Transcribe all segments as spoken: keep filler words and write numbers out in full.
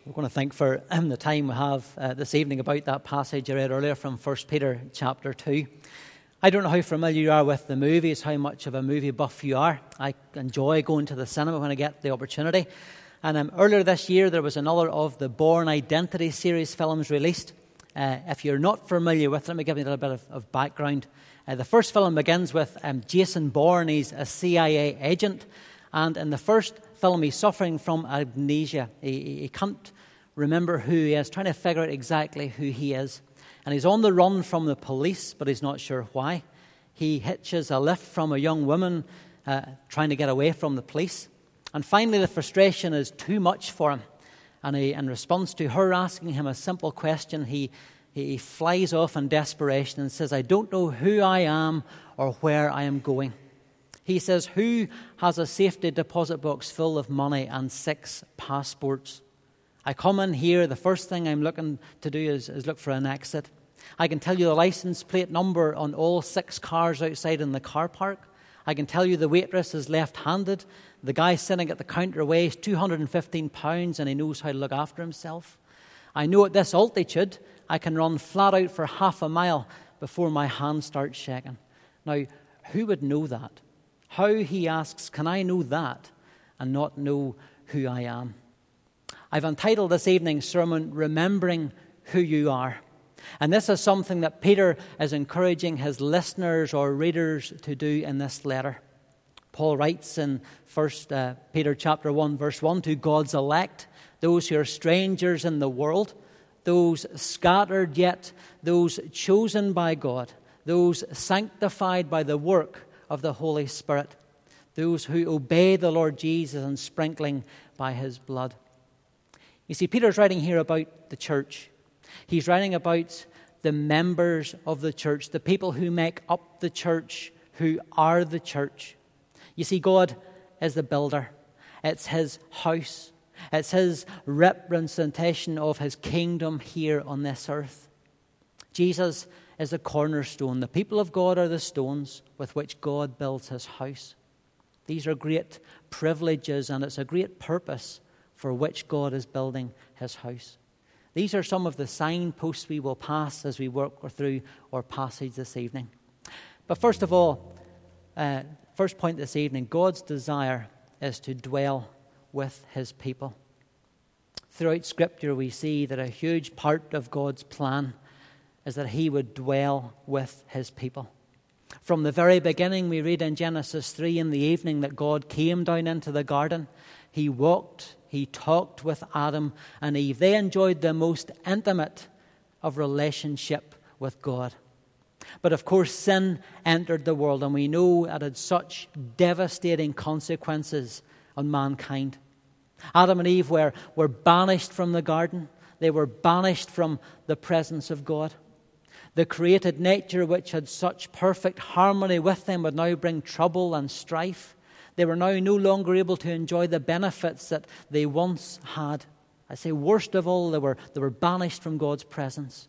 We're going to think for um, the time we have uh, this evening about that passage I read earlier from First Peter chapter two. I don't know how familiar you are with the movies, how much of a movie buff you are. I enjoy going to the cinema when I get the opportunity. And um, earlier this year, there was another of the Bourne Identity series films released. Uh, if you're not familiar with it, let me give you a little bit of, of background. Uh, the first film begins with um, Jason Bourne. He's a C I A agent. And in the first film, he's suffering from amnesia. He, he can't remember who he is, trying to figure out exactly who he is. And he's on the run from the police, but he's not sure why. He hitches a lift from a young woman uh, trying to get away from the police. And finally, the frustration is too much for him. And he, in response to her asking him a simple question, he, he flies off in desperation and says, "I don't know who I am or where I am going." He says, "Who has a safety deposit box full of money and six passports? I come in here, the first thing I'm looking to do is, is look for an exit. I can tell you the license plate number on all six cars outside in the car park. I can tell you the waitress is left-handed. The guy sitting at the counter weighs two hundred fifteen pounds and he knows how to look after himself. I know at this altitude I can run flat out for half a mile before my hand starts shaking." Now, who would know that? How, he asks, can I know that and not know who I am? I've entitled this evening's sermon, "Remembering Who You Are." And this is something that Peter is encouraging his listeners or readers to do in this letter. Paul writes in First uh, Peter chapter one, verse one, "To God's elect, those who are strangers in the world, those scattered yet those chosen by God, those sanctified by the work of the Holy Spirit, those who obey the Lord Jesus and sprinkling by his blood." You see, Peter's writing here about the church. He's writing about the members of the church, the people who make up the church, who are the church. You see, God is the builder. It's his house. It's his representation of his kingdom here on this earth. Jesus is the cornerstone. The people of God are the stones with which God builds his house. These are great privileges, and it's a great purpose for which God is building his house. These are some of the signposts we will pass as we work through our passage this evening. But first of all, uh, first point this evening, God's desire is to dwell with his people. Throughout Scripture, we see that a huge part of God's plan is that he would dwell with his people. From the very beginning, we read in Genesis three in the evening that God came down into the garden. He walked, he talked with Adam and Eve. They enjoyed the most intimate of relationship with God. But of course, sin entered the world, and we know it had such devastating consequences on mankind. Adam and Eve were, were banished from the garden. They were banished from the presence of God. The created nature, which had such perfect harmony with them, would now bring trouble and strife. They were now no longer able to enjoy the benefits that they once had. I say, worst of all, they were, they were banished from God's presence.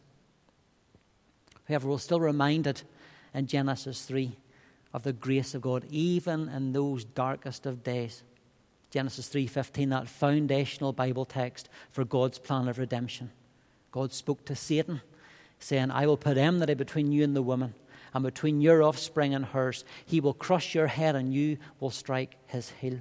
However, we're still reminded in Genesis three of the grace of God, even in those darkest of days. Genesis three fifteen, that foundational Bible text for God's plan of redemption. God spoke to Satan, saying, "I will put enmity between you and the woman, and between your offspring and hers. He will crush your head, and you will strike his heel."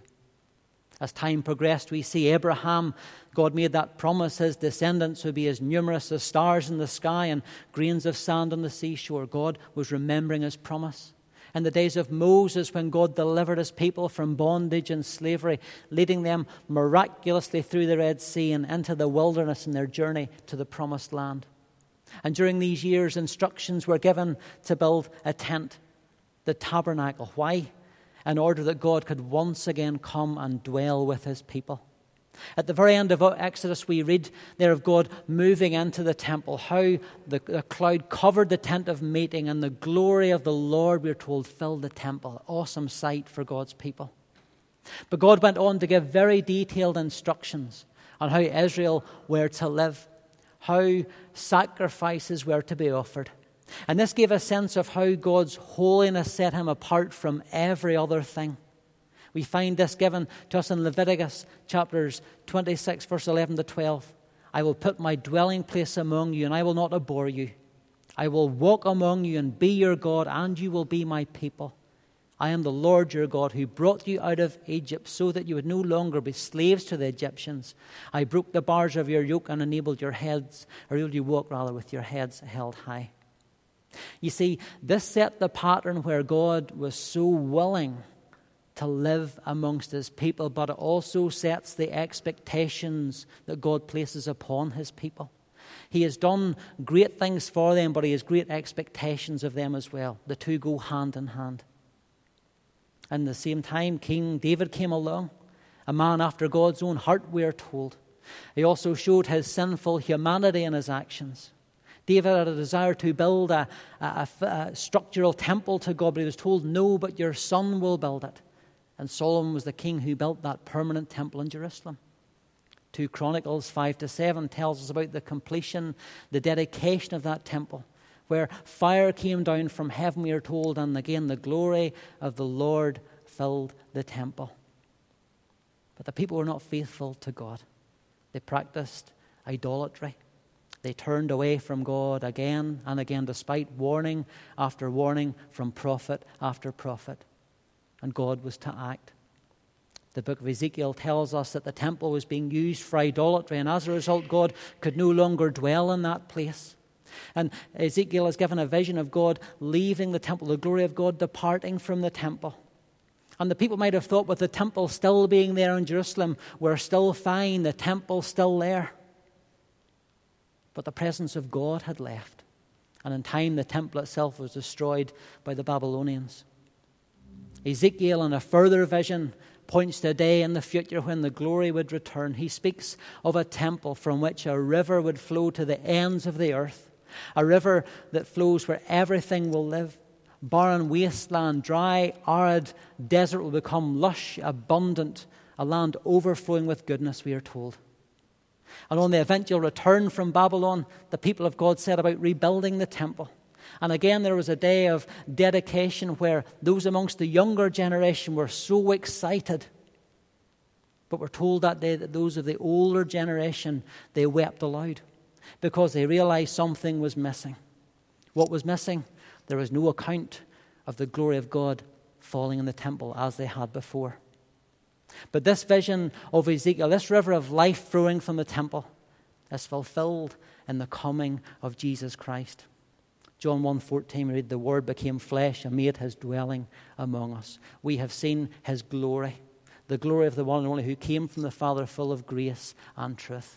As time progressed, we see Abraham, God made that promise, his descendants would be as numerous as stars in the sky and grains of sand on the seashore. God was remembering his promise. In the days of Moses, when God delivered his people from bondage and slavery, leading them miraculously through the Red Sea and into the wilderness in their journey to the promised land. And during these years, instructions were given to build a tent, the tabernacle. Why? In order that God could once again come and dwell with his people. At the very end of Exodus, we read there of God moving into the temple, how the, the cloud covered the tent of meeting, and the glory of the Lord, we're told, filled the temple. Awesome sight for God's people. But God went on to give very detailed instructions on how Israel were to live, how sacrifices were to be offered. And this gave a sense of how God's holiness set him apart from every other thing. We find this given to us in Leviticus chapters twenty-six, verse eleven to twelve. I will put my dwelling place among you, and I will not abhor you. I will walk among you and be your God, and you will be my people. I am the Lord your God who brought you out of Egypt so that you would no longer be slaves to the Egyptians. I broke the bars of your yoke and enabled your heads, or enabled you walk rather with your heads held high. You see, this set the pattern where God was so willing to live amongst his people, but it also sets the expectations that God places upon his people. He has done great things for them, but he has great expectations of them as well. The two go hand in hand. And at the same time, King David came along, a man after God's own heart, we are told. He also showed his sinful humanity in his actions. David had a desire to build a, a, a structural temple to God, but he was told, no, but your son will build it. And Solomon was the king who built that permanent temple in Jerusalem. Two Chronicles five to seven tells us about the completion, the dedication of that temple, where fire came down from heaven, we are told, and again the glory of the Lord filled the temple. But the people were not faithful to God. They practiced idolatry. They turned away from God again and again, despite warning after warning from prophet after prophet. And God was to act. The book of Ezekiel tells us that the temple was being used for idolatry, and as a result, God could no longer dwell in that place. And Ezekiel is given a vision of God leaving the temple, the glory of God departing from the temple. And the people might have thought, with the temple still being there in Jerusalem, we're still fine, the temple's still there. But the presence of God had left. And in time, the temple itself was destroyed by the Babylonians. Ezekiel, in a further vision, points to a day in the future when the glory would return. He speaks of a temple from which a river would flow to the ends of the earth. A river that flows where everything will live. Barren wasteland, dry, arid desert will become lush, abundant, a land overflowing with goodness, we are told. And on the eventual return from Babylon, the people of God set about rebuilding the temple. And again, there was a day of dedication where those amongst the younger generation were so excited. But we're told that day that those of the older generation, they wept aloud because they realized something was missing. What was missing? There was no account of the glory of God falling in the temple as they had before. But this vision of Ezekiel, this river of life flowing from the temple, is fulfilled in the coming of Jesus Christ. John one fourteen, we read, the Word became flesh and made his dwelling among us. We have seen his glory, the glory of the one and only who came from the Father, full of grace and truth.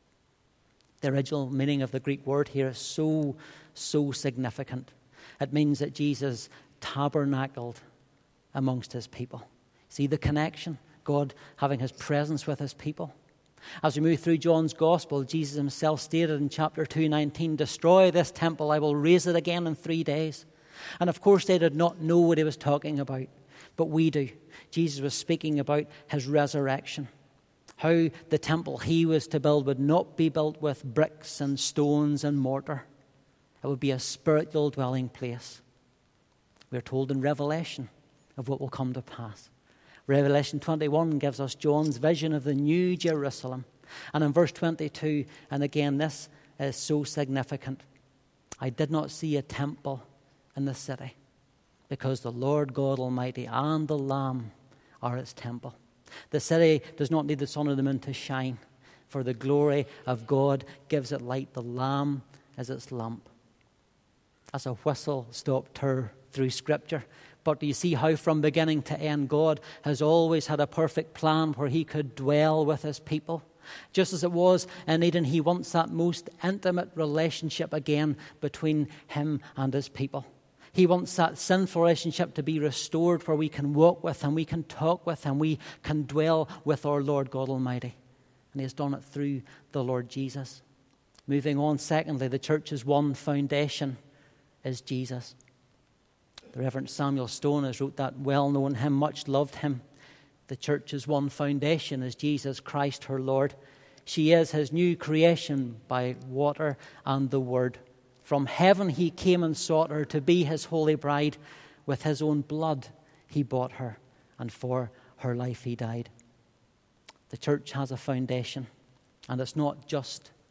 The original meaning of the Greek word here is so, so significant. It means that Jesus tabernacled amongst his people. See the connection? God having his presence with his people. As we move through John's Gospel, Jesus himself stated in chapter two nineteen, destroy this temple, I will raise it again in three days. And of course they did not know what he was talking about, but we do. Jesus was speaking about his resurrection. How the temple he was to build would not be built with bricks and stones and mortar. It would be a spiritual dwelling place. We're told in Revelation of what will come to pass. Revelation twenty-one gives us John's vision of the new Jerusalem. And in verse twenty-two, and again this is so significant, I did not see a temple in the city, because the Lord God Almighty and the Lamb are its temple. The city does not need the sun or the moon to shine, for the glory of God gives it light. The Lamb is its lamp. As a whistle-stop tour through Scripture. But do you see how from beginning to end God has always had a perfect plan where he could dwell with his people? Just as it was in Eden, he wants that most intimate relationship again between him and his people. He wants that sinful relationship to be restored where we can walk with him, we can talk with him, we can dwell with our Lord God Almighty. And he has done it through the Lord Jesus. Moving on, secondly, the church's one foundation is Jesus. The Reverend Samuel Stone has wrote that well-known hymn, Much Loved Hymn. The church's one foundation is Jesus Christ, her Lord. She is his new creation by water and the word. From heaven he came and sought her to be his holy bride. With his own blood he bought her, and for her life he died. The church has a foundation, and it's not just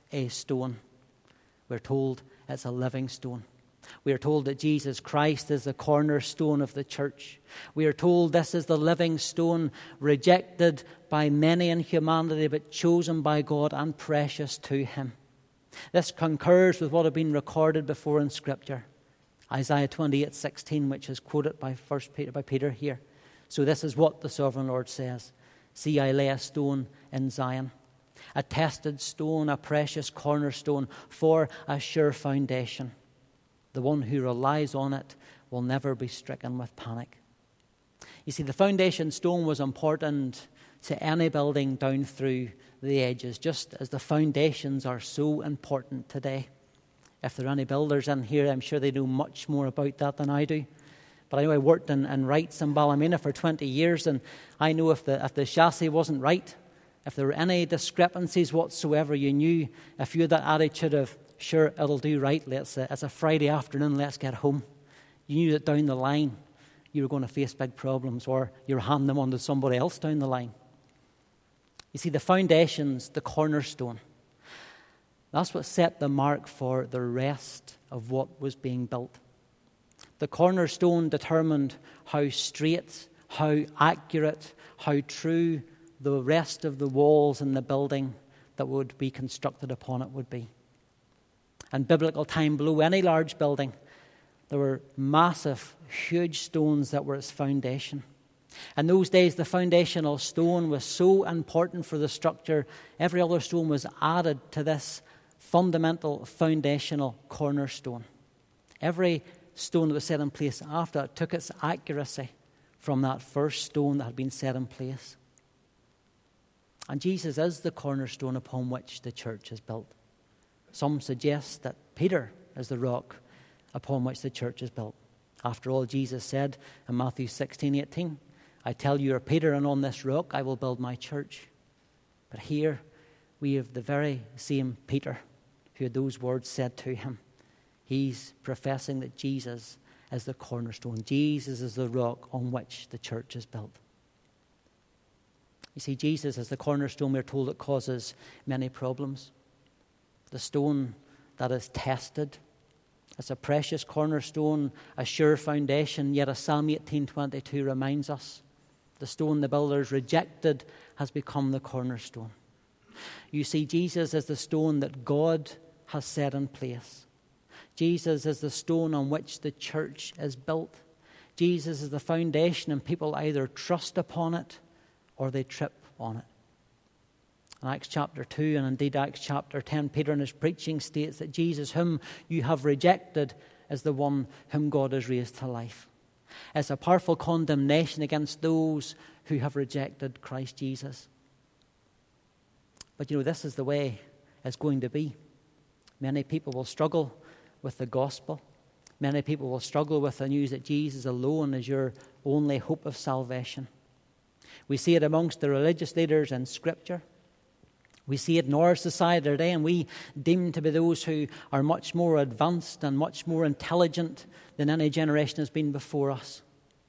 a stone. We're told it's a living stone. We are told that Jesus Christ is the cornerstone of the church. We are told this is the living stone, rejected by many in humanity, but chosen by God and precious to him. This concurs with what had been recorded before in Scripture. Isaiah twenty-eight sixteen, which is quoted by First Peter by Peter here. So this is what the sovereign Lord says. See, I lay a stone in Zion, a tested stone, a precious cornerstone for a sure foundation. The one who relies on it will never be stricken with panic. You see, the foundation stone was important to any building down through the ages, just as the foundations are so important today. If there are any builders in here, I'm sure they know much more about that than I do. But I know I worked in, in Wrights in Ballymena for twenty years, and I know if the, if the chassis wasn't right, if there were any discrepancies whatsoever, you knew if you had that attitude of, sure, it'll do right, let's, uh, it's a Friday afternoon, let's get home. You knew that down the line you were going to face big problems, or you're handing them on to somebody else down the line. You see, the foundations, the cornerstone, that's what set the mark for the rest of what was being built. The cornerstone determined how straight, how accurate, how true the rest of the walls in the building that would be constructed upon it would be. In biblical time, below any large building, there were massive, huge stones that were its foundation. In those days, the foundational stone was so important for the structure, every other stone was added to this fundamental, foundational cornerstone. Every stone that was set in place after it took its accuracy from that first stone that had been set in place. And Jesus is the cornerstone upon which the church is built. Some suggest that Peter is the rock upon which the church is built. After all, Jesus said in Matthew sixteen eighteen, I tell you, you're Peter, and on this rock I will build my church. But here we have the very same Peter who had those words said to him. He's professing that Jesus is the cornerstone. Jesus is the rock on which the church is built. You see, Jesus is the cornerstone, we're told, that causes many problems. The stone that is tested. It's a precious cornerstone, a sure foundation, yet as Psalm eighteen twenty-two reminds us, the stone the builders rejected has become the cornerstone. You see, Jesus is the stone that God has set in place. Jesus is the stone on which the church is built. Jesus is the foundation, and people either trust upon it or they trip on it. In Acts chapter two, and indeed Acts chapter ten, Peter in his preaching states that Jesus, whom you have rejected, is the one whom God has raised to life. It's a powerful condemnation against those who have rejected Christ Jesus. But you know, this is the way it's going to be. Many people will struggle with the gospel. Many people will struggle with the news that Jesus alone is your only hope of salvation. We see it amongst the religious leaders in Scripture. We see it in our society today, and we deem to be those who are much more advanced and much more intelligent than any generation has been before us.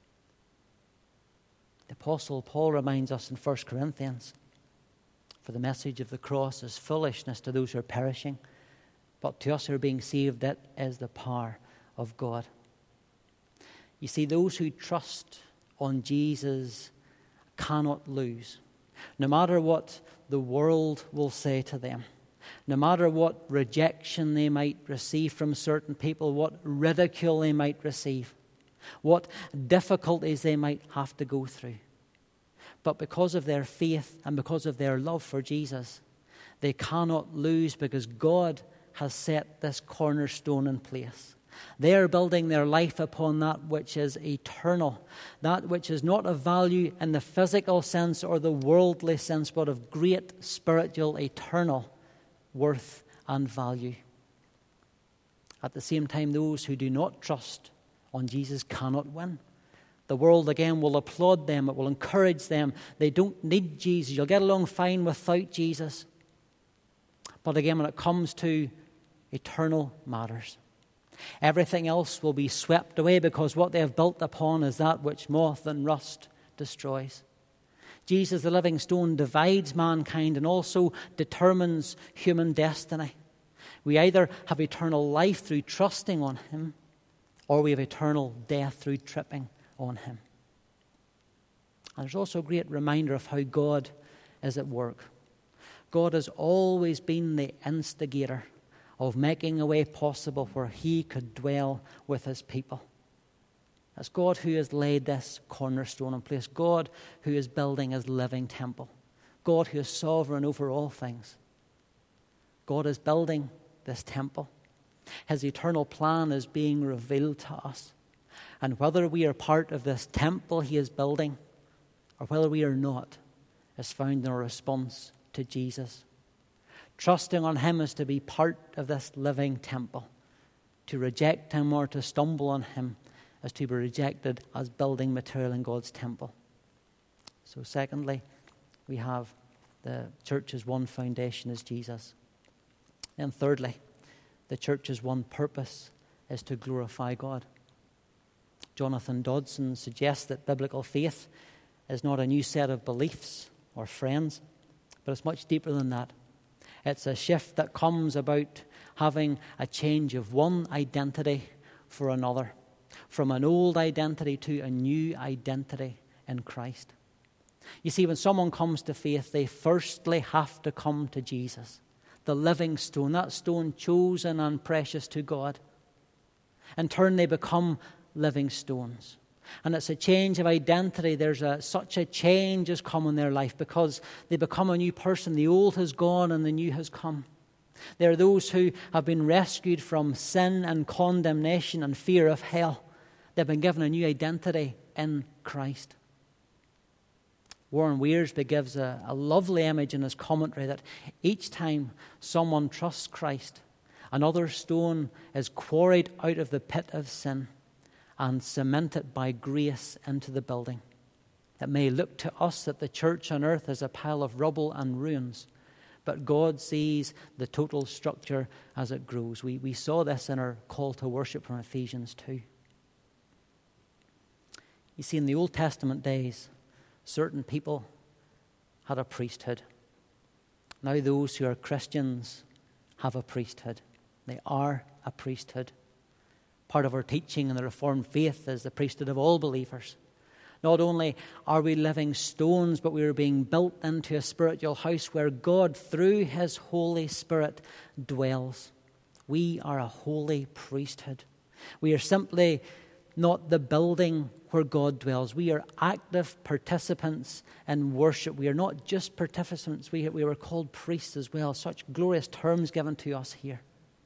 The Apostle Paul reminds us in First Corinthians, for the message of the cross is foolishness to those who are perishing, but to us who are being saved, it is the power of God. You see, those who trust on Jesus cannot lose. No matter what the world will say to them, no matter what rejection they might receive from certain people, what ridicule they might receive, what difficulties they might have to go through. But because of their faith and because of their love for Jesus, they cannot lose, because God has set this cornerstone in place. They are building their life upon that which is eternal, that which is not of value in the physical sense or the worldly sense, but of great spiritual, eternal worth and value. At the same time, those who do not trust on Jesus cannot win. The world, again, will applaud them. It will encourage them. They don't need Jesus. You'll get along fine without Jesus. But again, when it comes to eternal matters, everything else will be swept away, because what they have built upon is that which moth and rust destroys. Jesus, the living stone, divides mankind and also determines human destiny. We either have eternal life through trusting on him, or we have eternal death through tripping on him. And there's also a great reminder of how God is at work. God has always been the instigator of making a way possible where he could dwell with his people. It's God who has laid this cornerstone in place. God who is building his living temple. God who is sovereign over all things. God is building this temple. His eternal plan is being revealed to us. And whether we are part of this temple he is building, or whether we are not, is found in our response to Jesus. Trusting on him is to be part of this living temple. To reject him or to stumble on him is to be rejected as building material in God's temple. So secondly, we have the church's one foundation is Jesus. And thirdly, the church's one purpose is to glorify God. Jonathan Dodson suggests that biblical faith is not a new set of beliefs or friends, but it's much deeper than that. It's a shift that comes about having a change of one identity for another, from an old identity to a new identity in Christ. You see, when someone comes to faith, they firstly have to come to Jesus, the living stone, that stone chosen and precious to God. In turn, they become living stones. And it's a change of identity. There's a, such a change has come in their life because they become a new person. The old has gone and the new has come. There are those who have been rescued from sin and condemnation and fear of hell. They've been given a new identity in Christ. Warren Wiersbe gives a, a lovely image in his commentary that each time someone trusts Christ, another stone is quarried out of the pit of sin and cemented by grace into the building. It may look to us that the church on earth is a pile of rubble and ruins, but God sees the total structure as it grows. We, we saw this in our call to worship from Ephesians two. You see, in the Old Testament days, certain people had a priesthood. Now those who are Christians have a priesthood. They are a priesthood. Part of our teaching in the Reformed faith is the priesthood of all believers. Not only are we living stones, but we are being built into a spiritual house where God, through his Holy Spirit, dwells. We are a holy priesthood. We are simply not the building where God dwells. We are active participants in worship. We are not just participants. We, we were called priests as well. Such glorious terms given to us here.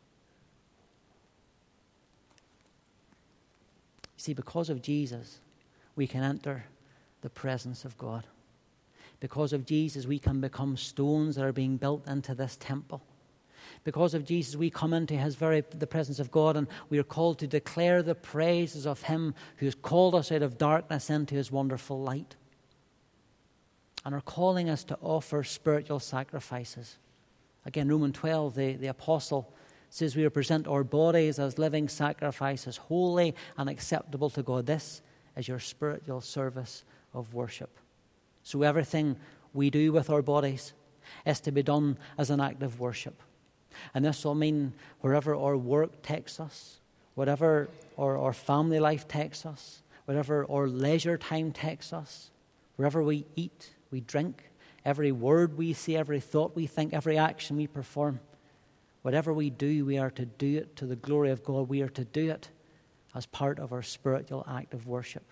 See, because of Jesus, we can enter the presence of God. Because of Jesus, we can become stones that are being built into this temple. Because of Jesus, we come into his very the presence of God, and we are called to declare the praises of him who has called us out of darkness into his wonderful light, and are calling us to offer spiritual sacrifices. Again, Romans twelve, the, the apostle says we present our bodies as living sacrifices, holy and acceptable to God. This is your spiritual service of worship. So everything we do with our bodies is to be done as an act of worship. And this will mean wherever our work takes us, whatever our, our family life takes us, whatever our leisure time takes us, wherever we eat, we drink, every word we say, every thought we think, every action we perform, whatever we do, we are to do it to the glory of God. We are to do it as part of our spiritual act of worship.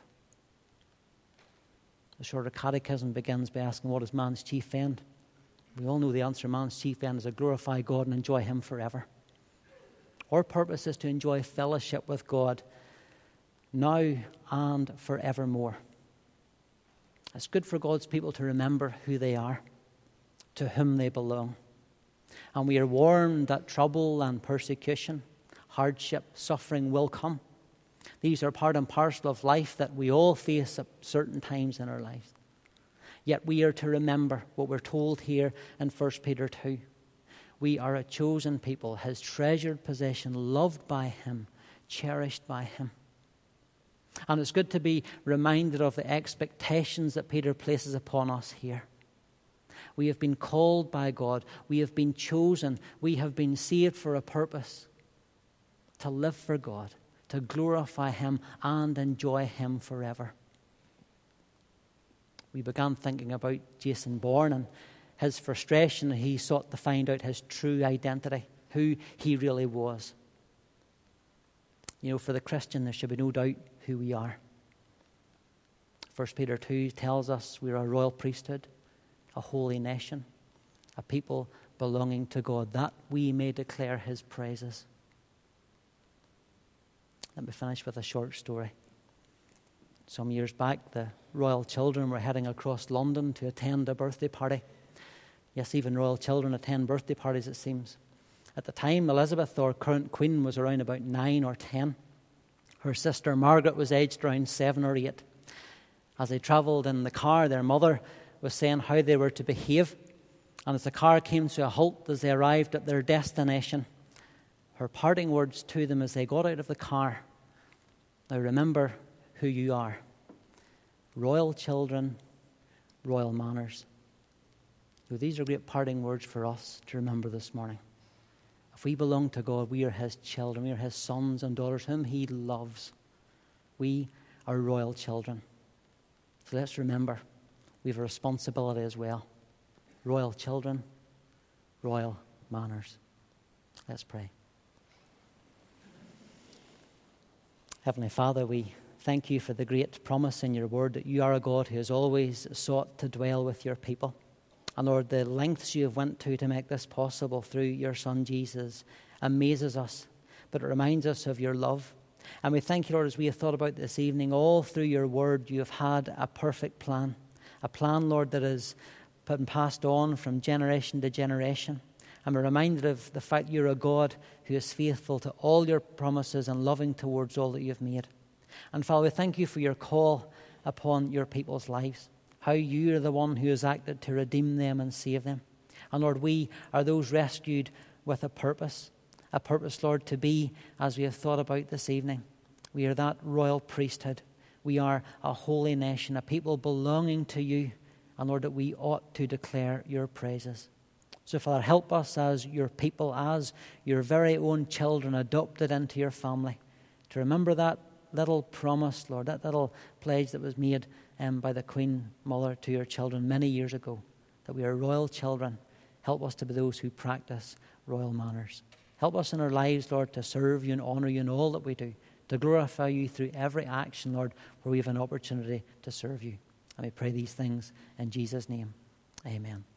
The Shorter Catechism begins by asking, what is man's chief end? We all know the answer. Man's chief end is to glorify God and enjoy him forever. Our purpose is to enjoy fellowship with God now and forevermore. It's good for God's people to remember who they are, to whom they belong. And we are warned that trouble and persecution, hardship, suffering will come. These are part and parcel of life that we all face at certain times in our lives. Yet we are to remember what we're told here in First Peter two. We are a chosen people, his treasured possession, loved by him, cherished by him. And it's good to be reminded of the expectations that Peter places upon us here. We have been called by God. We have been chosen. We have been saved for a purpose. To live for God, to glorify Him and enjoy Him forever. We began thinking about Jason Bourne and his frustration. He sought to find out his true identity, who he really was. You know, for the Christian, there should be no doubt who we are. First Peter two tells us we're a royal priesthood, a holy nation, a people belonging to God, that we may declare His praises. Let me finish with a short story. Some years back, the royal children were heading across London to attend a birthday party. Yes, even royal children attend birthday parties, it seems. At the time, Elizabeth, our current queen, was around about nine or ten. Her sister Margaret was aged around seven or eight. As they travelled in the car, their mother was saying how they were to behave. And as the car came to a halt as they arrived at their destination, her parting words to them as they got out of the car: "Now remember who you are. Royal children, royal manners." So these are great parting words for us to remember this morning. If we belong to God, we are His children. We are His sons and daughters whom He loves. We are royal children. So let's remember we have a responsibility as well. Royal children, royal manners. Let's pray. Heavenly Father, we thank You for the great promise in Your word that You are a God who has always sought to dwell with Your people. And Lord, the lengths You have went to to make this possible through Your Son Jesus amazes us, but it reminds us of Your love. And we thank You, Lord, as we have thought about this evening, all through Your word You have had a perfect plan. A plan, Lord, that has been passed on from generation to generation. And we're reminded of the fact You're a God who is faithful to all Your promises and loving towards all that You've made. And Father, we thank You for Your call upon Your people's lives, how You are the one who has acted to redeem them and save them. And Lord, we are those rescued with a purpose, a purpose, Lord, to be, as we have thought about this evening, we are that royal priesthood. We are a holy nation, a people belonging to You, and Lord, that we ought to declare Your praises. So, Father, help us as Your people, as Your very own children adopted into Your family, to remember that little promise, Lord, that little pledge that was made um, by the Queen Mother to your children many years ago, that we are royal children. Help us to be those who practice royal manners. Help us in our lives, Lord, to serve You and honour You in all that we do, to glorify You through every action, Lord, where we have an opportunity to serve You. And we pray these things in Jesus' name. Amen.